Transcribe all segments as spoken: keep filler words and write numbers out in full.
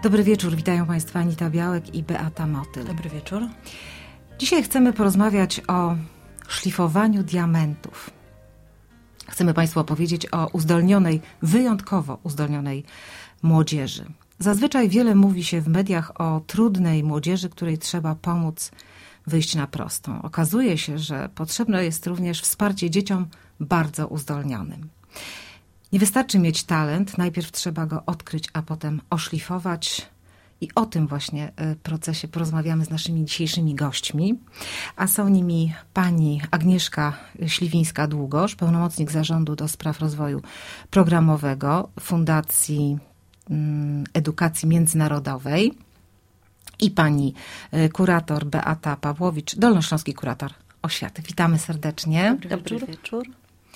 Dobry wieczór, witają Państwa Anita Białek i Beata Motyl. Dobry wieczór. Dzisiaj chcemy porozmawiać o szlifowaniu diamentów. Chcemy Państwu opowiedzieć o uzdolnionej, wyjątkowo uzdolnionej młodzieży. Zazwyczaj wiele mówi się w mediach o trudnej młodzieży, której trzeba pomóc wyjść na prostą. Okazuje się, że potrzebne jest również wsparcie dzieciom bardzo uzdolnionym. Nie wystarczy mieć talent, najpierw trzeba go odkryć, a potem oszlifować. I o tym właśnie procesie porozmawiamy z naszymi dzisiejszymi gośćmi. A są nimi pani Agnieszka Śliwińska-Długosz, pełnomocnik Zarządu do Spraw Rozwoju Programowego Fundacji Edukacji Międzynarodowej i pani kurator Beata Pawłowicz, dolnośląski kurator oświaty. Witamy serdecznie. Dobry, Dobry wieczór. wieczór.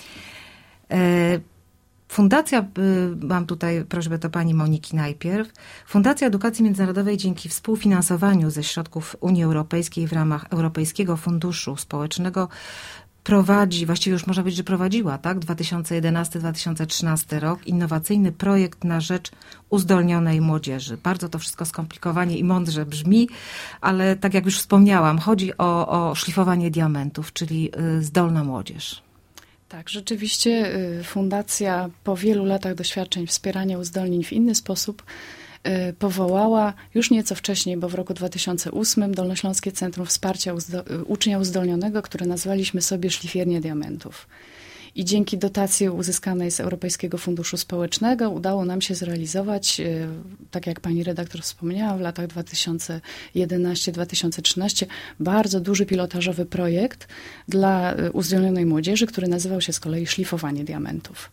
Fundacja, mam tutaj prośbę do pani Moniki najpierw. Fundacja Edukacji Międzynarodowej dzięki współfinansowaniu ze środków Unii Europejskiej w ramach Europejskiego Funduszu Społecznego prowadzi, właściwie już można powiedzieć, że prowadziła, tak, dwa tysiące jedenasty do dwa tysiące trzynastego rok, innowacyjny projekt na rzecz uzdolnionej młodzieży. Bardzo to wszystko skomplikowanie i mądrze brzmi, ale tak jak już wspomniałam, chodzi o, o szlifowanie diamentów, czyli zdolna młodzież. Tak, rzeczywiście fundacja po wielu latach doświadczeń wspierania uzdolnień w inny sposób powołała już nieco wcześniej, bo w roku dwa tysiące ósmym Dolnośląskie Centrum Wsparcia Uzdo- Ucznia Uzdolnionego, które nazwaliśmy sobie Szlifiernia Diamentów. I dzięki dotacji uzyskanej z Europejskiego Funduszu Społecznego udało nam się zrealizować, tak jak pani redaktor wspomniała, w latach dwa tysiące jedenasty do dwa tysiące trzynastego bardzo duży pilotażowy projekt dla uzdolnionej młodzieży, który nazywał się z kolei Szlifowanie Diamentów.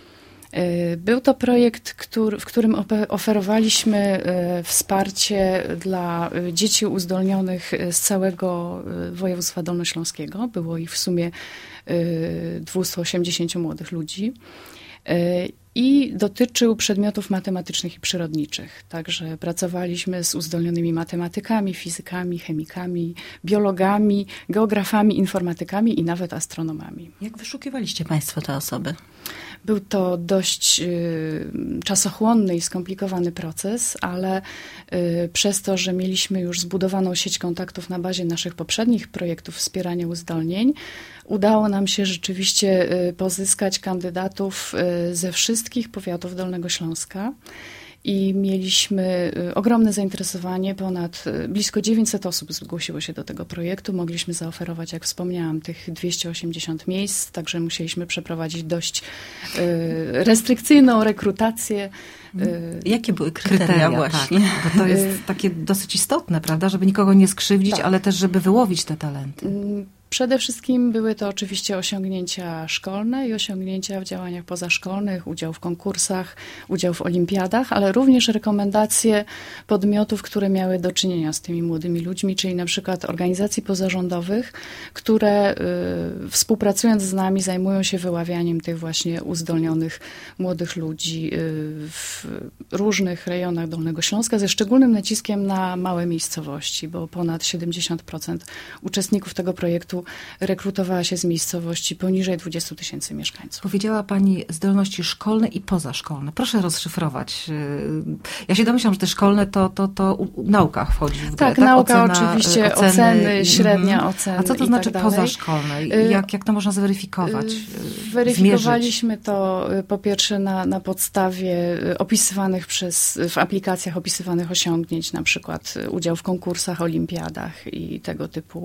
Był to projekt, który, w którym oferowaliśmy wsparcie dla dzieci uzdolnionych z całego województwa dolnośląskiego. Było ich w sumie dwieście osiemdziesiąt młodych ludzi. I dotyczył przedmiotów matematycznych i przyrodniczych. Także pracowaliśmy z uzdolnionymi matematykami, fizykami, chemikami, biologami, geografami, informatykami i nawet astronomami. Jak wyszukiwaliście Państwo te osoby? Był to dość y, czasochłonny i skomplikowany proces, ale y, przez to, że mieliśmy już zbudowaną sieć kontaktów na bazie naszych poprzednich projektów wspierania uzdolnień, udało nam się rzeczywiście y, pozyskać kandydatów y, ze wszystkich powiatów Dolnego Śląska. I mieliśmy ogromne zainteresowanie, ponad blisko dziewięćset osób zgłosiło się do tego projektu. Mogliśmy zaoferować, jak wspomniałam, tych dwieście osiemdziesiąt miejsc, także musieliśmy przeprowadzić dość restrykcyjną rekrutację. Jakie były kryteria, kryteria właśnie? Tak, bo to jest takie dosyć istotne, prawda, żeby nikogo nie skrzywdzić, tak, ale też żeby wyłowić te talenty. Przede wszystkim były to oczywiście osiągnięcia szkolne i osiągnięcia w działaniach pozaszkolnych, udział w konkursach, udział w olimpiadach, ale również rekomendacje podmiotów, które miały do czynienia z tymi młodymi ludźmi, czyli na przykład organizacji pozarządowych, które y, współpracując z nami zajmują się wyławianiem tych właśnie uzdolnionych młodych ludzi y, w różnych rejonach Dolnego Śląska, ze szczególnym naciskiem na małe miejscowości, bo ponad siedemdziesiąt procent uczestników tego projektu rekrutowała się z miejscowości poniżej dwudziestu tysięcy mieszkańców. Powiedziała pani zdolności szkolne i pozaszkolne. Proszę rozszyfrować. Ja się domyślam, że te szkolne to, to, to nauka wchodzi w grę. Tak, tak? nauka Ocena, oczywiście, oceny, oceny średnia mm. oceny. A co to znaczy tak pozaszkolne? Jak, jak to można zweryfikować? Weryfikowaliśmy zmierzyć? to po pierwsze na, na podstawie opisywanych przez, w aplikacjach opisywanych osiągnięć, na przykład udział w konkursach, olimpiadach i tego typu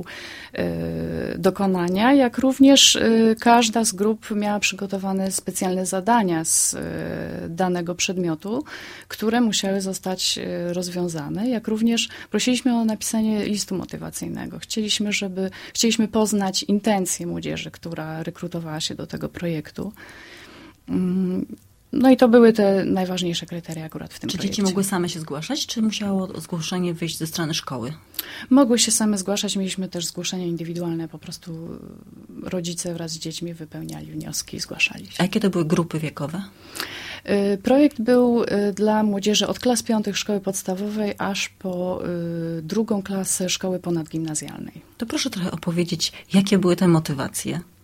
dokonania, jak również każda z grup miała przygotowane specjalne zadania z danego przedmiotu, które musiały zostać rozwiązane, jak również prosiliśmy o napisanie listu motywacyjnego. Chcieliśmy, żeby, chcieliśmy poznać intencje młodzieży, która rekrutowała się do tego projektu. No i to były te najważniejsze kryteria akurat w tym czy projekcie. Czy dzieci mogły same się zgłaszać, czy musiało zgłoszenie wyjść ze strony szkoły? Mogły się same zgłaszać. Mieliśmy też zgłoszenia indywidualne. Po prostu rodzice wraz z dziećmi wypełniali wnioski i zgłaszali się. A jakie to były grupy wiekowe? Projekt był dla młodzieży od klas piątych szkoły podstawowej aż po drugą klasę szkoły ponadgimnazjalnej. To proszę trochę opowiedzieć, jakie były te motywacje?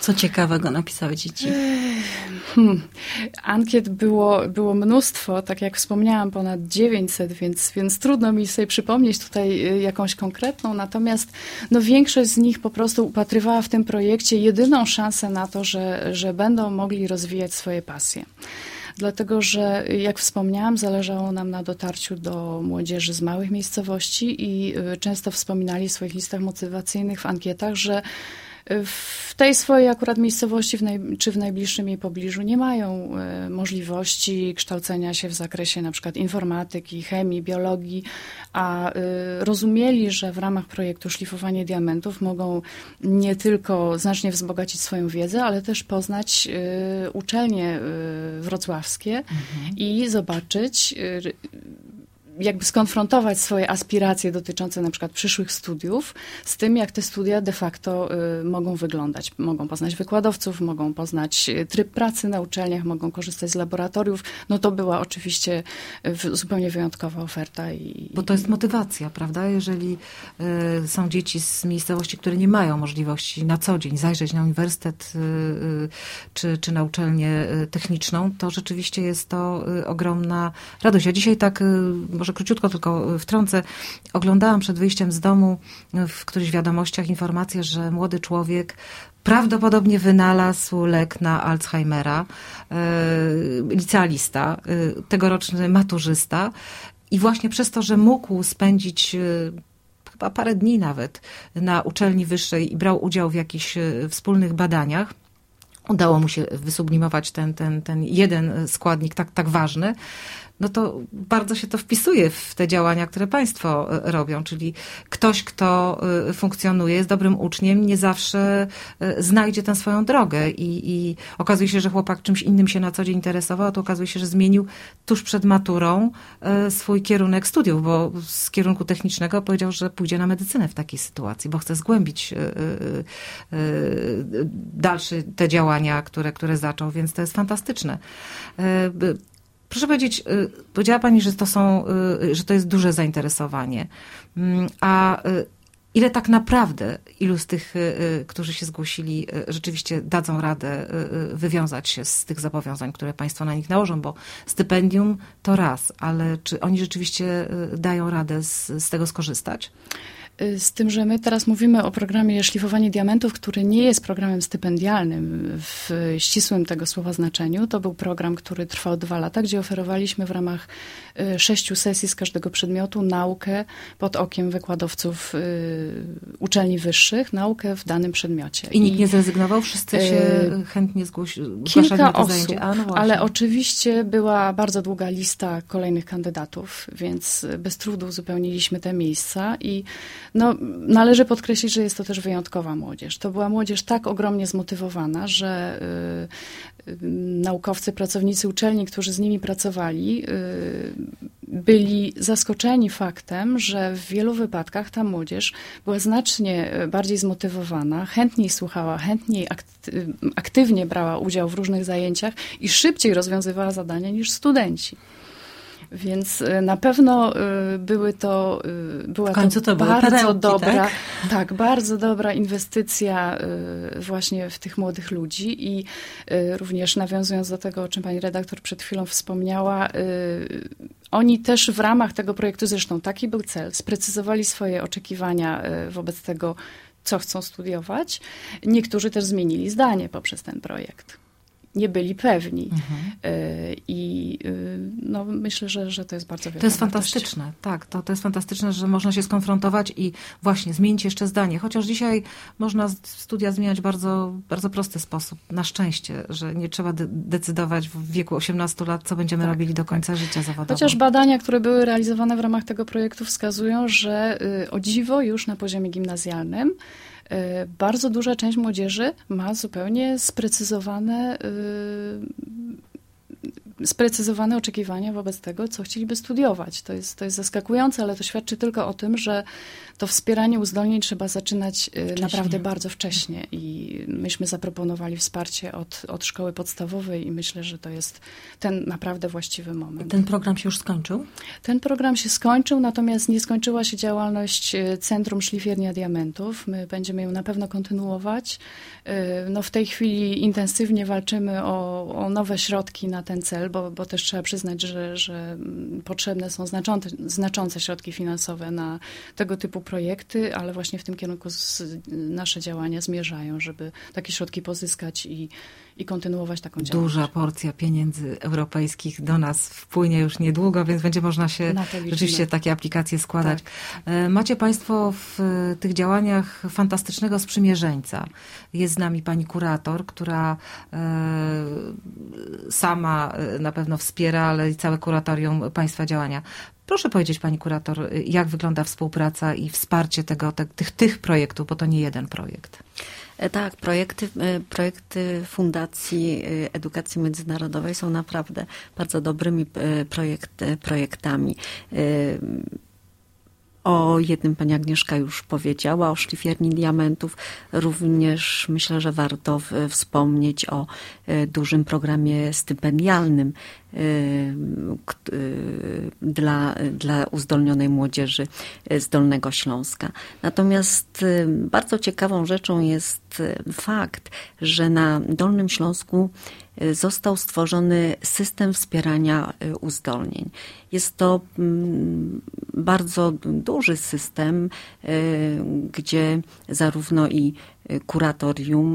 Co ciekawego napisały dzieci? Hmm. Ankiet było, było mnóstwo, tak jak wspomniałam, ponad dziewięćset, więc, więc trudno mi sobie przypomnieć tutaj jakąś konkretną, natomiast no, większość z nich po prostu upatrywała w tym projekcie jedyną szansę na to, że, że będą mogli rozwijać swoje pasje. Dlatego, że jak wspomniałam, zależało nam na dotarciu do młodzieży z małych miejscowości i często wspominali w swoich listach motywacyjnych, w ankietach, że w tej swojej akurat miejscowości w naj, czy w najbliższym jej pobliżu nie mają e, możliwości kształcenia się w zakresie na przykład informatyki, chemii, biologii, a e, rozumieli, że w ramach projektu Szlifowanie Diamentów mogą nie tylko znacznie wzbogacić swoją wiedzę, ale też poznać e, uczelnie e, wrocławskie mhm. i zobaczyć e, jakby skonfrontować swoje aspiracje dotyczące na przykład przyszłych studiów z tym, jak te studia de facto y, mogą wyglądać. Mogą poznać wykładowców, mogą poznać tryb pracy na uczelniach, mogą korzystać z laboratoriów. No to była oczywiście y, zupełnie wyjątkowa oferta. I, Bo to jest motywacja, prawda? Jeżeli y, są dzieci z miejscowości, które nie mają możliwości na co dzień zajrzeć na uniwersytet y, y, czy, czy na uczelnię techniczną, to rzeczywiście jest to y, ogromna radość. Ja dzisiaj tak y, może króciutko tylko wtrącę, oglądałam przed wyjściem z domu w którychś wiadomościach informację, że młody człowiek prawdopodobnie wynalazł lek na Alzheimera, licealista, tegoroczny maturzysta i właśnie przez to, że mógł spędzić chyba parę dni nawet na uczelni wyższej i brał udział w jakichś wspólnych badaniach, udało mu się wysublimować ten, ten, ten jeden składnik tak, tak ważny, no to bardzo się to wpisuje w te działania, które państwo robią, czyli ktoś, kto funkcjonuje, jest dobrym uczniem, nie zawsze znajdzie tę swoją drogę i, i okazuje się, że chłopak czymś innym się na co dzień interesował, a to okazuje się, że zmienił tuż przed maturą swój kierunek studiów, bo z kierunku technicznego powiedział, że pójdzie na medycynę w takiej sytuacji, bo chce zgłębić dalsze te działania, które, które zaczął, więc to jest fantastyczne. Proszę powiedzieć, powiedziała Pani, że to są, że to jest duże zainteresowanie. A ile tak naprawdę, ilu z tych, którzy się zgłosili, rzeczywiście dadzą radę wywiązać się z tych zobowiązań, które państwo na nich nałożą, bo stypendium to raz, ale czy oni rzeczywiście dają radę z, z tego skorzystać? Z tym, że my teraz mówimy o programie Szlifowanie Diamentów, który nie jest programem stypendialnym w ścisłym tego słowa znaczeniu. To był program, który trwał dwa lata, gdzie oferowaliśmy w ramach sześciu sesji z każdego przedmiotu naukę pod okiem wykładowców uczelni wyższych, naukę w danym przedmiocie. I nikt nie zrezygnował? Wszyscy się y- chętnie zgłosili? Kilka osób, A, no ale oczywiście była bardzo długa lista kolejnych kandydatów, więc bez trudu uzupełniliśmy te miejsca i no, należy podkreślić, że jest to też wyjątkowa młodzież. To była młodzież tak ogromnie zmotywowana, że y, y, naukowcy, pracownicy uczelni, którzy z nimi pracowali, y, byli zaskoczeni faktem, że w wielu wypadkach ta młodzież była znacznie bardziej zmotywowana, chętniej słuchała, chętniej akty- aktywnie brała udział w różnych zajęciach i szybciej rozwiązywała zadania niż studenci. Więc na pewno były to, była to, to bardzo perełki, dobra, tak? tak, bardzo dobra inwestycja właśnie w tych młodych ludzi i również nawiązując do tego, o czym pani redaktor przed chwilą wspomniała, oni też w ramach tego projektu, zresztą taki był cel, sprecyzowali swoje oczekiwania wobec tego, co chcą studiować. Niektórzy też zmienili zdanie poprzez ten projekt. Nie byli pewni. Mhm. I no, myślę, że, że to jest bardzo wielka To jest wartość. fantastyczne, tak. To, to jest fantastyczne, że można się skonfrontować i właśnie zmienić jeszcze zdanie. Chociaż dzisiaj można studia zmieniać w bardzo, bardzo prosty sposób. Na szczęście, że nie trzeba de- decydować w wieku osiemnastu lat, co będziemy tak, robili do końca tak. życia zawodowego. Chociaż badania, które były realizowane w ramach tego projektu wskazują, że o dziwo już na poziomie gimnazjalnym bardzo duża część młodzieży ma zupełnie sprecyzowane sprecyzowane oczekiwania wobec tego, co chcieliby studiować. To jest, to jest zaskakujące, ale to świadczy tylko o tym, że to wspieranie uzdolnień trzeba zaczynać wcześnie. Naprawdę bardzo wcześnie i myśmy zaproponowali wsparcie od, od szkoły podstawowej i myślę, że to jest ten naprawdę właściwy moment. Ten program się już skończył? Ten program się skończył, natomiast nie skończyła się działalność Centrum Szlifiernia Diamentów. My będziemy ją na pewno kontynuować. No w tej chwili intensywnie walczymy o, o nowe środki na ten cel, bo, bo też trzeba przyznać, że, że potrzebne są znaczące, znaczące środki finansowe na tego typu projekty, ale właśnie w tym kierunku z, nasze działania zmierzają, żeby takie środki pozyskać i, i kontynuować taką działalność. Duża porcja pieniędzy europejskich do nas wpłynie już niedługo, więc będzie można się rzeczywiście takie aplikacje składać. Tak. Macie Państwo w tych działaniach fantastycznego sprzymierzeńca. Jest z nami pani kurator, która sama na pewno wspiera, ale i całe kuratorium Państwa działania. Proszę powiedzieć, pani kurator, jak wygląda współpraca i wsparcie tego, te, tych, tych projektów, bo to nie jeden projekt. Tak, projekty, projekty Fundacji Edukacji Międzynarodowej są naprawdę bardzo dobrymi projekt, projektami. O jednym pani Agnieszka już powiedziała, o szlifierni diamentów. Również myślę, że warto wspomnieć o dużym programie stypendialnym dla, dla uzdolnionej młodzieży z Dolnego Śląska. Natomiast bardzo ciekawą rzeczą jest fakt, że na Dolnym Śląsku został stworzony system wspierania uzdolnień. Jest to bardzo duży system, gdzie zarówno i kuratorium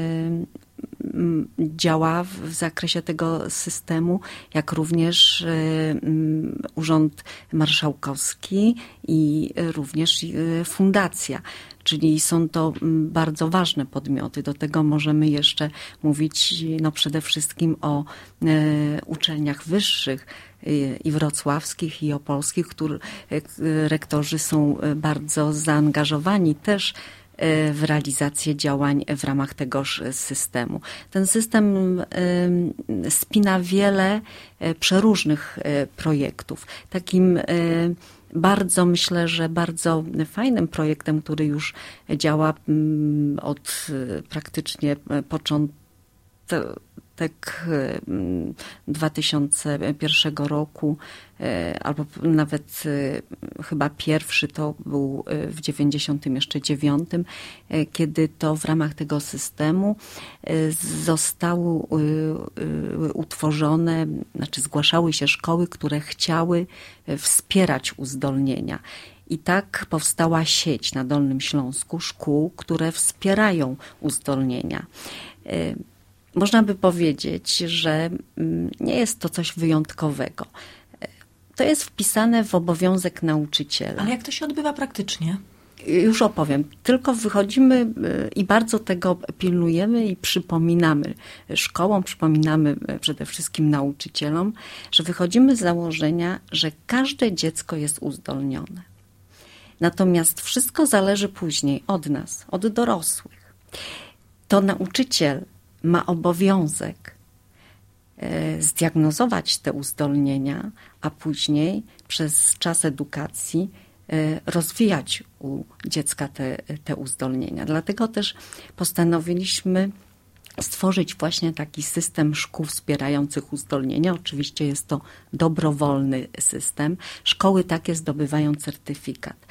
działa w zakresie tego systemu, jak również Urząd Marszałkowski i również fundacja. Czyli są to bardzo ważne podmioty. Do tego możemy jeszcze mówić no przede wszystkim o uczelniach wyższych i wrocławskich, i opolskich, których rektorzy są bardzo zaangażowani też w realizację działań w ramach tegoż systemu. Ten system spina wiele przeróżnych projektów. Takim bardzo, myślę, że bardzo fajnym projektem, który już działa od praktycznie początku dwa tysiące pierwszego roku, albo nawet chyba pierwszy to był w dziewięćdziesiątym jeszcze dziewiątym, kiedy to w ramach tego systemu zostały utworzone, znaczy zgłaszały się szkoły, które chciały wspierać uzdolnienia. I tak powstała sieć na Dolnym Śląsku szkół, które wspierają uzdolnienia. Można by powiedzieć, że nie jest to coś wyjątkowego. To jest wpisane w obowiązek nauczyciela. Ale jak to się odbywa praktycznie? Już opowiem. Tylko wychodzimy i bardzo tego pilnujemy i przypominamy szkołom, przypominamy przede wszystkim nauczycielom, że wychodzimy z założenia, że każde dziecko jest uzdolnione. Natomiast wszystko zależy później od nas, od dorosłych. To nauczyciel ma obowiązek zdiagnozować te uzdolnienia, a później przez czas edukacji rozwijać u dziecka te, te uzdolnienia. Dlatego też postanowiliśmy stworzyć właśnie taki system szkół wspierających uzdolnienia. Oczywiście jest to dobrowolny system. Szkoły takie zdobywają certyfikat.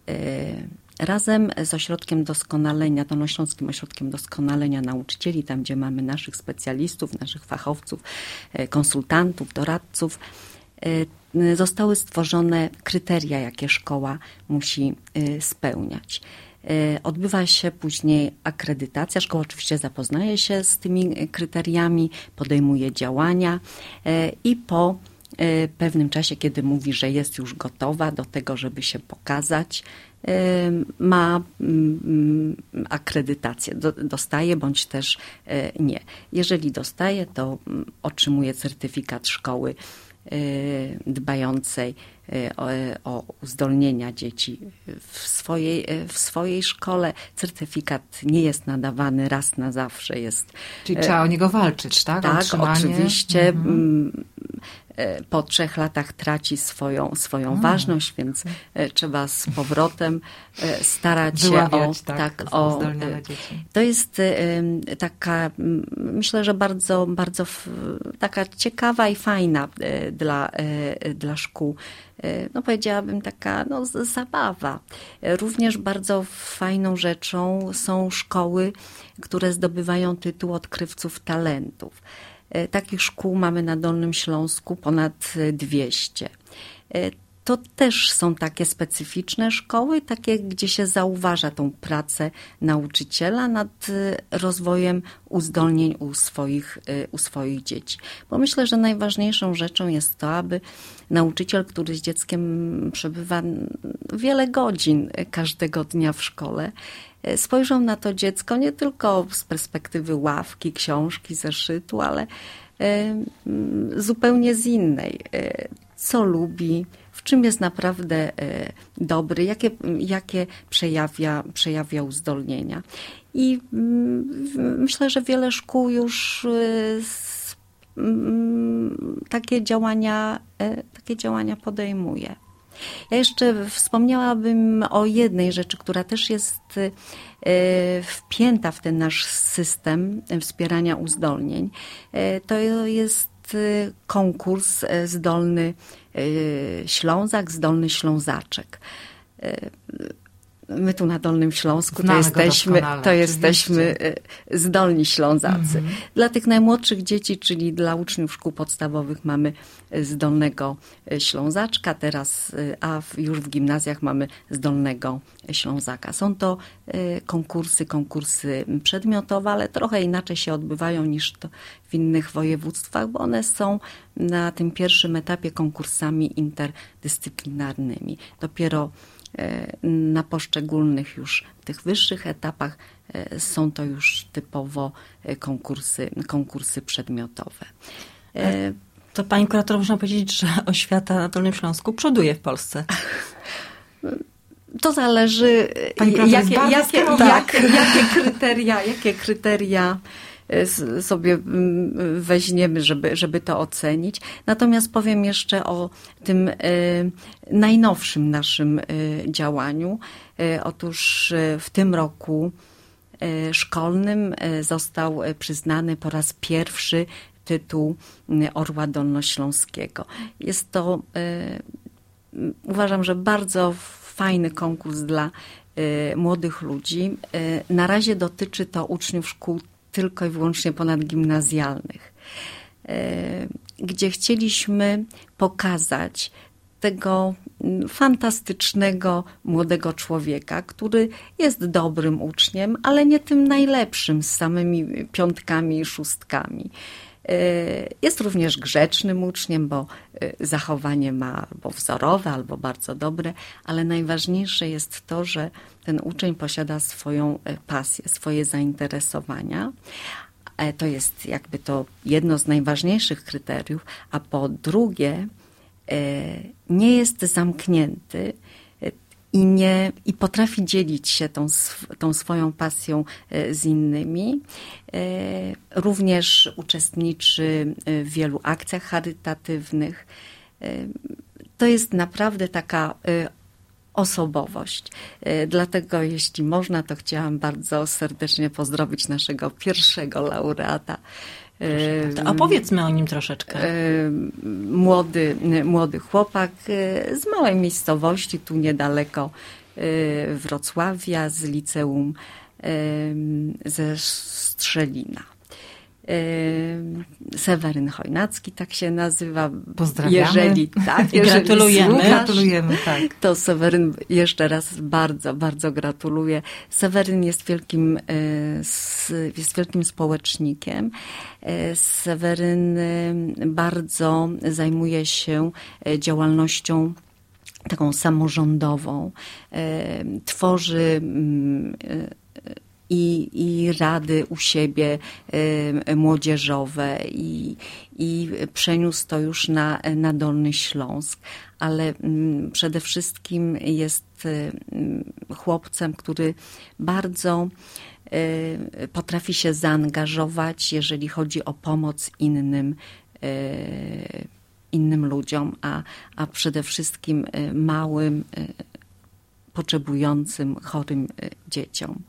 Razem z Ośrodkiem Doskonalenia, Dolnośląskim Ośrodkiem Doskonalenia Nauczycieli, tam gdzie mamy naszych specjalistów, naszych fachowców, konsultantów, doradców, zostały stworzone kryteria, jakie szkoła musi spełniać. Odbywa się później akredytacja. Szkoła oczywiście zapoznaje się z tymi kryteriami, podejmuje działania i po pewnym czasie, kiedy mówi, że jest już gotowa do tego, żeby się pokazać, ma akredytację, dostaje bądź też nie. Jeżeli dostaje, to otrzymuje certyfikat szkoły dbającej o, o uzdolnienia dzieci w swojej, w swojej szkole. Certyfikat nie jest nadawany raz na zawsze. Jest, Czyli trzeba o niego walczyć, tak? Tak, Otrzymanie. oczywiście. Mhm. Po trzech latach traci swoją, swoją A. ważność, więc trzeba z powrotem starać się Wyławiać, o... tak, tak, o o dzieci. to jest taka, myślę, że bardzo, bardzo taka ciekawa i fajna dla, dla szkół. No powiedziałabym taka no, zabawa. Również bardzo fajną rzeczą są szkoły, które zdobywają tytuł odkrywców talentów. Takich szkół mamy na Dolnym Śląsku ponad dwieście. To też są takie specyficzne szkoły, takie, gdzie się zauważa tą pracę nauczyciela nad rozwojem uzdolnień u swoich, u swoich dzieci. Bo myślę, że najważniejszą rzeczą jest to, aby nauczyciel, który z dzieckiem przebywa wiele godzin każdego dnia w szkole, spojrzał na to dziecko nie tylko z perspektywy ławki, książki, zeszytu, ale zupełnie z innej. Co lubi, w czym jest naprawdę dobry, jakie, jakie przejawia, przejawia uzdolnienia. I myślę, że wiele szkół już takie działania, takie działania podejmuje. Ja jeszcze wspomniałabym o jednej rzeczy, która też jest wpięta w ten nasz system wspierania uzdolnień. To jest konkurs Zdolny Ślązak, Zdolny Ślązaczek. My tu na Dolnym Śląsku to jesteśmy, to jesteśmy zdolni Ślązacy. Mm-hmm. Dla tych najmłodszych dzieci, czyli dla uczniów szkół podstawowych mamy zdolnego Ślązaczka, teraz, a już w gimnazjach mamy zdolnego Ślązaka. Są to konkursy, konkursy przedmiotowe, ale trochę inaczej się odbywają niż to w innych województwach, bo one są na tym pierwszym etapie konkursami interdyscyplinarnymi. Dopiero na poszczególnych już tych wyższych etapach są to już typowo konkursy, konkursy przedmiotowe. To pani kurator, można powiedzieć, że oświata na Dolnym Śląsku przoduje w Polsce. To zależy, jakie, jakie, jak, jakie kryteria, jakie kryteria sobie weźmiemy, żeby, żeby to ocenić. Natomiast powiem jeszcze o tym najnowszym naszym działaniu. Otóż w tym roku szkolnym został przyznany po raz pierwszy tytuł Orła Dolnośląskiego. Jest to, uważam, że bardzo fajny konkurs dla młodych ludzi. Na razie dotyczy to uczniów szkół tylko i wyłącznie ponadgimnazjalnych, gdzie chcieliśmy pokazać tego fantastycznego młodego człowieka, który jest dobrym uczniem, ale nie tym najlepszym, z samymi piątkami i szóstkami. Jest również grzecznym uczniem, bo zachowanie ma albo wzorowe, albo bardzo dobre, ale najważniejsze jest to, że ten uczeń posiada swoją pasję, swoje zainteresowania. To jest jakby to jedno z najważniejszych kryteriów, a po drugie nie jest zamknięty i, nie, i potrafi dzielić się tą, tą swoją pasją z innymi. Również uczestniczy w wielu akcjach charytatywnych. To jest naprawdę taka osobowość. Dlatego, jeśli można, to chciałam bardzo serdecznie pozdrowić naszego pierwszego laureata. To opowiedzmy o nim troszeczkę. Młody, młody chłopak z małej miejscowości, tu niedaleko Wrocławia, z liceum ze Strzelina. Seweryn Chojnacki, tak się nazywa. Pozdrawiamy. Jeżeli tak, jeżeli gratulujemy. Słuchasz, gratulujemy, tak. To Seweryn jeszcze raz bardzo, bardzo gratuluję. Seweryn jest wielkim, jest wielkim społecznikiem. Seweryn bardzo zajmuje się działalnością taką samorządową. Tworzy i, i rady u siebie młodzieżowe i, i przeniósł to już na, na Dolny Śląsk, ale przede wszystkim jest chłopcem, który bardzo potrafi się zaangażować, jeżeli chodzi o pomoc innym innym ludziom, a, a przede wszystkim małym, potrzebującym, chorym dzieciom.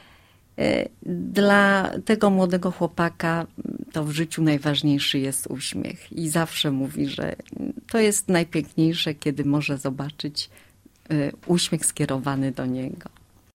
Dla tego młodego chłopaka to w życiu najważniejszy jest uśmiech i zawsze mówi, że to jest najpiękniejsze, kiedy może zobaczyć uśmiech skierowany do niego.